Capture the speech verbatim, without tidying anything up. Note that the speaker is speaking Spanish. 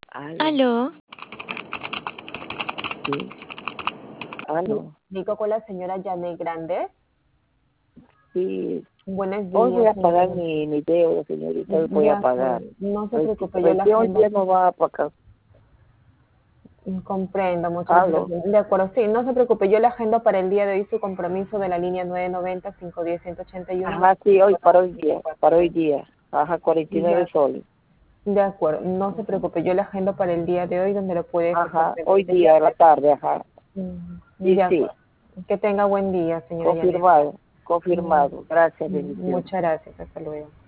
Aló, Aló, sí, Sí, aló, digo con la señora Janet Grande. sí. Buenos Hoy voy días, a pagar señora. mi, mi deuda, señorita, hoy voy De a pagar. acuerdo, no se Reci- preocupe, yo la Recién hoy agendo. día no va a pagar. Comprendo, muchas Aló. gracias. De acuerdo, sí, no se preocupe, yo la agendo para el día de hoy su compromiso de la línea nueve noventa, cinco diez, ciento ochenta y uno. Ajá, sí, hoy, para hoy día, para hoy día. Ajá, cuarenta y nueve Ya, soles. de acuerdo, no se Ujú. preocupe, yo la agendo para el día de hoy donde lo puede efectuar Ajá, hoy pendiente ya. día, a la tarde, ajá. Mm, Sí, De sí, acuerdo. Que tenga buen día, señora Janet. confirmado, Mm, confirmado. Gracias, mm, bendiciones. Muchas gracias, hasta luego.